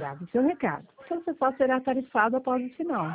grave seu recado. Seu acesso será tarifado após o sinal.